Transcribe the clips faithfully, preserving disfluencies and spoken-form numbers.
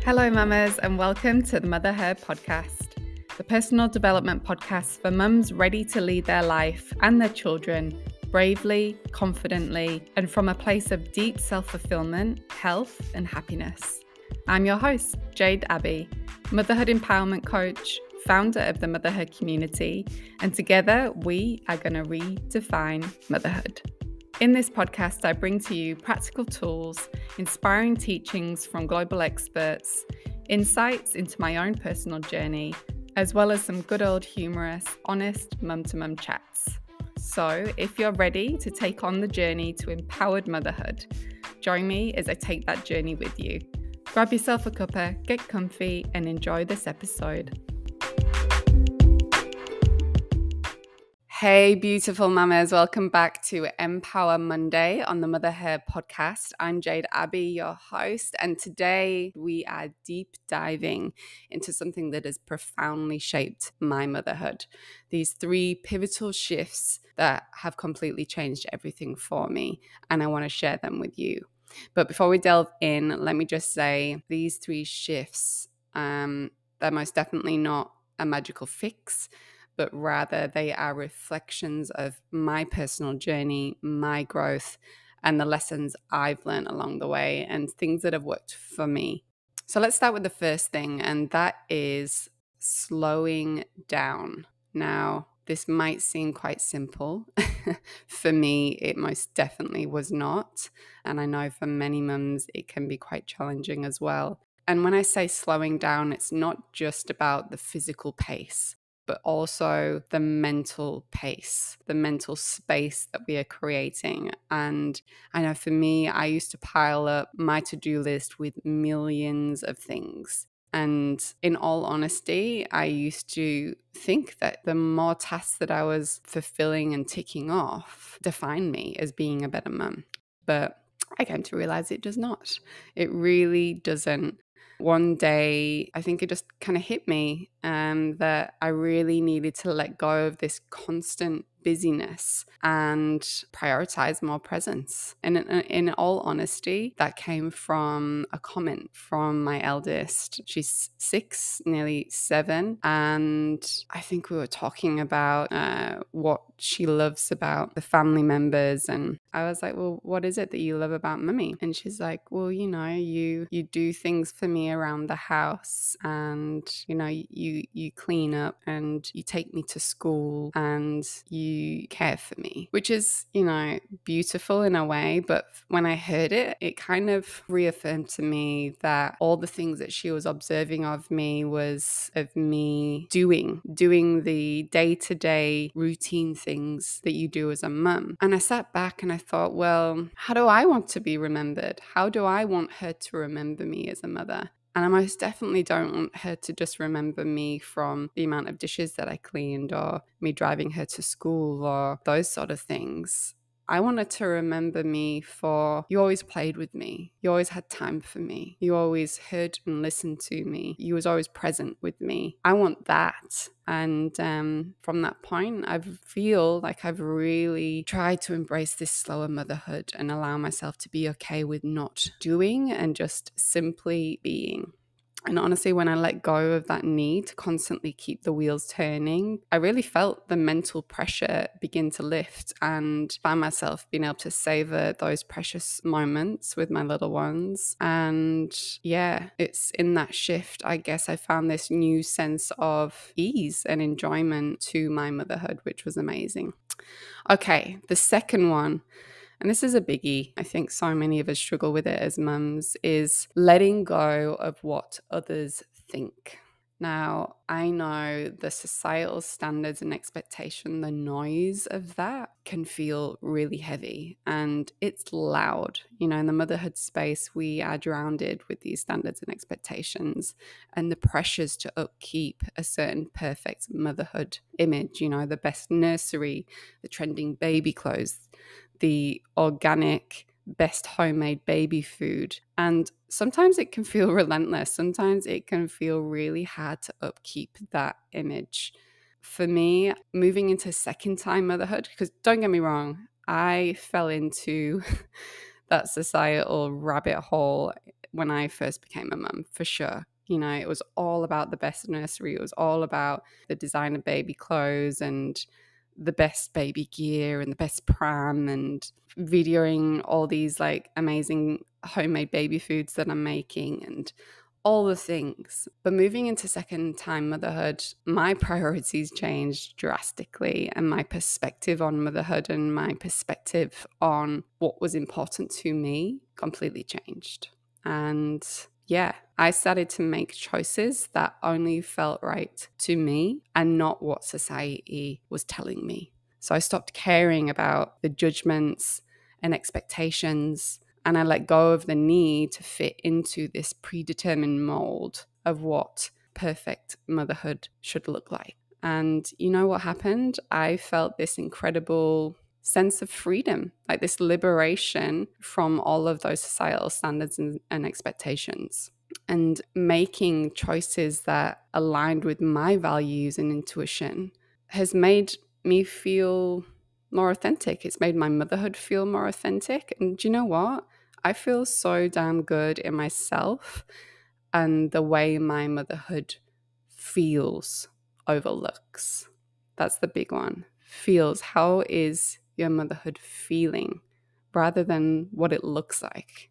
Hello, mamas, and welcome to the Mother Her podcast, the personal development podcast for mums ready to lead their life and their children bravely, confidently, and from a place of deep self-fulfillment, health, and happiness. I'm your host, Jade Abbey, motherhood empowerment coach, founder of the Motherhood community, and together we are going to redefine motherhood. In this podcast, I bring to you practical tools, inspiring teachings from global experts, insights into my own personal journey, as well as some good old humorous, honest mum-to-mum chats. So if you're ready to take on the journey to empowered motherhood, join me as I take that journey with you. Grab yourself a cuppa, get comfy, and enjoy this episode. Hey, beautiful mamas. Welcome back to Empower Monday on the Mother Her podcast. I'm Jade Abbey, your host, and today we are deep diving into something that has profoundly shaped my motherhood. These three pivotal shifts that have completely changed everything for me, and I want to share them with you. But before we delve in, let me just say these three shifts, um, they're most definitely not a magical fix, but rather they are reflections of my personal journey, my growth, and the lessons I've learned along the way and things that have worked for me. So let's start with the first thing, and that is slowing down. Now, this might seem quite simple. For me, it most definitely was not. And I know for many mums, it can be quite challenging as well. And when I say slowing down, it's not just about the physical pace, but also the mental pace, the mental space that we are creating. And I know for me, I used to pile up my to-do list with millions of things. And in all honesty, I used to think that the more tasks that I was fulfilling and ticking off defined me as being a better mum. But I came to realize it does not. It really doesn't. One day, I think it just kind of hit me um, that I really needed to let go of this constant busyness and prioritize more presence. And in, in all honesty, that came from a comment from my eldest. She's six, nearly seven. And I think we were talking about uh, what she loves about the family members. And I was like, well, what is it that you love about mummy? And she's like, well, you know, you you do things for me around the house, and you know, you you clean up and you take me to school and you care for me, which is, you know, beautiful in a way. But when I heard it, it kind of reaffirmed to me that all the things that she was observing of me was of me doing, doing the day-to-day routine things that you do as a mum. And I sat back and I thought, well, how do I want to be remembered? How do I want her to remember me as a mother? And I most definitely don't want her to just remember me from the amount of dishes that I cleaned or me driving her to school or those sort of things. I wanted to remember me for you always played with me. You always had time for me. You always heard and listened to me. You was always present with me. I want that. And um, from that point, I feel like I've really tried to embrace this slower motherhood and allow myself to be okay with not doing and just simply being. And honestly, when I let go of that need to constantly keep the wheels turning, I really felt the mental pressure begin to lift and find myself being able to savor those precious moments with my little ones. And yeah, it's in that shift, I guess I found this new sense of ease and enjoyment to my motherhood, which was amazing. Okay, the second one, and this is a biggie, I think so many of us struggle with it as mums, is letting go of what others think. Now, I know the societal standards and expectation, the noise of that can feel really heavy and it's loud. You know, in the motherhood space, we are drowned with these standards and expectations and the pressures to upkeep a certain perfect motherhood image, you know, the best nursery, the trending baby clothes, the organic, best homemade baby food. And sometimes it can feel relentless. Sometimes it can feel really hard to upkeep that image. For me, moving into second time motherhood, because don't get me wrong, I fell into that societal rabbit hole when I first became a mum, for sure. You know, it was all about the best nursery. It was all about the designer baby clothes and the best baby gear and the best pram and videoing all these like amazing homemade baby foods that I'm making and all the things. But moving into second time motherhood, my priorities changed drastically, and my perspective on motherhood and my perspective on what was important to me completely changed. And yeah, I started to make choices that only felt right to me and not what society was telling me. So I stopped caring about the judgments and expectations, and I let go of the need to fit into this predetermined mold of what perfect motherhood should look like. And you know what happened? I felt this incredible sense of freedom, like this liberation from all of those societal standards and, and expectations, and making choices that aligned with my values and intuition has made me feel more authentic. It's made my motherhood feel more authentic. And do you know what? I feel so damn good in myself and the way my motherhood feels over looks. That's the big one. Feels. How is your motherhood feeling rather than what it looks like?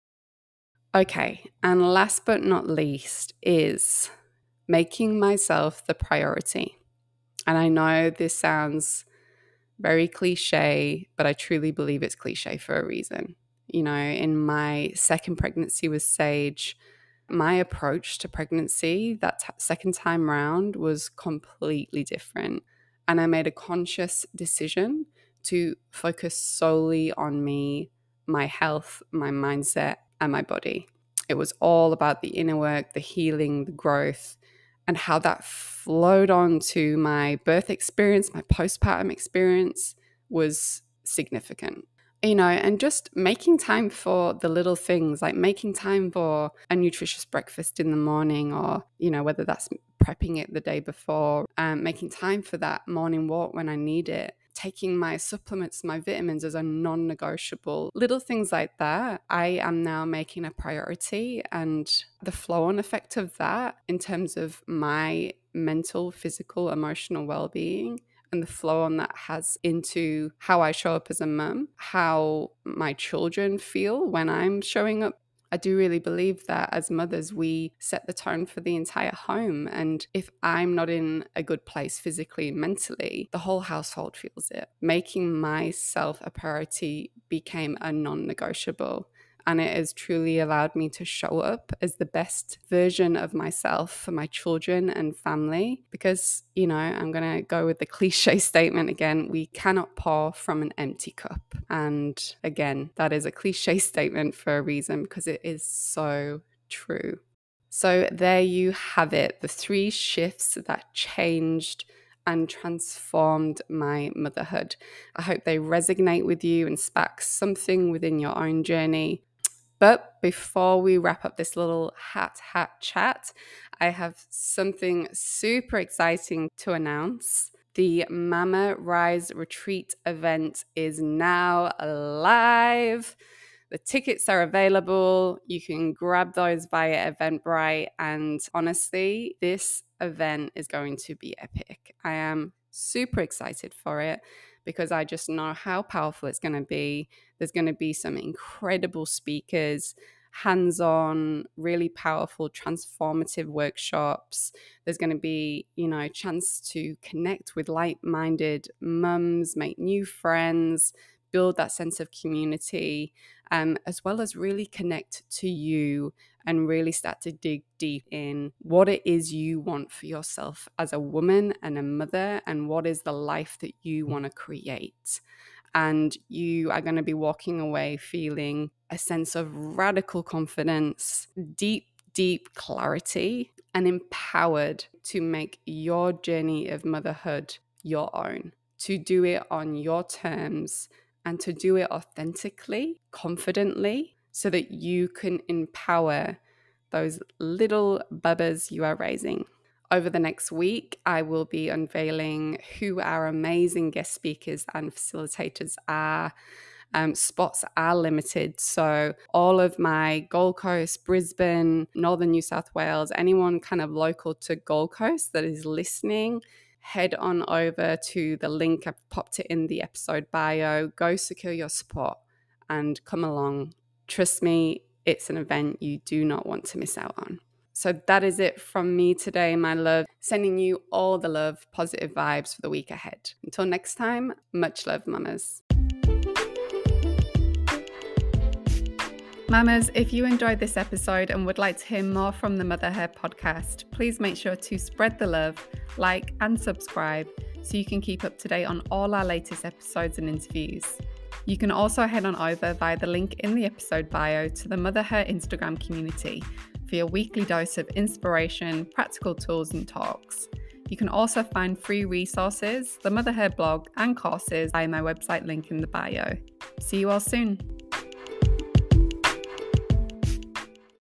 Okay, and last but not least is making myself the priority. And I know this sounds very cliche, but I truly believe it's cliche for a reason. You know, in my second pregnancy with Sage, my approach to pregnancy that t- second time round was completely different. And I made a conscious decision to focus solely on me, my health, my mindset, and my body. It was all about the inner work, the healing, the growth, and how that flowed on to my birth experience, my postpartum experience was significant. You know, and just making time for the little things, like making time for a nutritious breakfast in the morning, or, you know, whether that's prepping it the day before, um, making time for that morning walk when I need it, taking my supplements, my vitamins as a non-negotiable, little things like that. I am now making a priority, and the flow-on effect of that in terms of my mental, physical, emotional well-being, and the flow on that has into how I show up as a mum, how my children feel when I'm showing up. I do really believe that as mothers, we set the tone for the entire home. And if I'm not in a good place physically and mentally, the whole household feels it. Making myself a priority became a non-negotiable. And it has truly allowed me to show up as the best version of myself for my children and family. Because, you know, I'm going to go with the cliche statement again, we cannot pour from an empty cup. And again, that is a cliche statement for a reason, because it is so true. So there you have it, the three shifts that changed and transformed my motherhood. I hope they resonate with you and spark something within your own journey. But before we wrap up this little hat hat chat, I have something super exciting to announce. The Mama Rise Retreat event is now live. The tickets are available. You can grab those via Eventbrite. And honestly, this event is going to be epic. I am super excited for it because I just know how powerful it's going to be. There's going to be some incredible speakers, hands-on, really powerful, transformative workshops. There's going to be, you know, a chance to connect with like-minded mums, make new friends, build that sense of community, um, as well as really connect to you and really start to dig deep in what it is you want for yourself as a woman and a mother, and what is the life that you want to create. And you are going to be walking away feeling a sense of radical confidence, deep, deep clarity, and empowered to make your journey of motherhood your own, to do it on your terms, and to do it authentically, confidently, so that you can empower those little bubbas you are raising. Over the next week, I will be unveiling who our amazing guest speakers and facilitators are. Um, spots are limited. So all of my Gold Coast, Brisbane, Northern New South Wales, anyone kind of local to Gold Coast that is listening, head on over to the link. I've popped it in the episode bio. Go secure your spot and come along. Trust me, it's an event you do not want to miss out on. So that is it from me today, my love. Sending you all the love, positive vibes for the week ahead. Until next time, much love, mamas. Mamas, if you enjoyed this episode and would like to hear more from the Mother Hair podcast, please make sure to spread the love, like and subscribe so you can keep up to date on all our latest episodes and interviews. You can also head on over via the link in the episode bio to the Mother Hair Instagram community for your weekly dose of inspiration, practical tools and talks. You can also find free resources, the Mother Hair blog and courses via my website link in the bio. See you all soon.